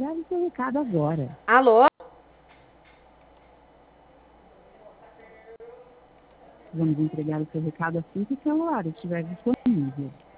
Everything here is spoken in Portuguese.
entregar o seu recado agora. Alô? Vamos entregar o seu recado assim que o celular estiver disponível.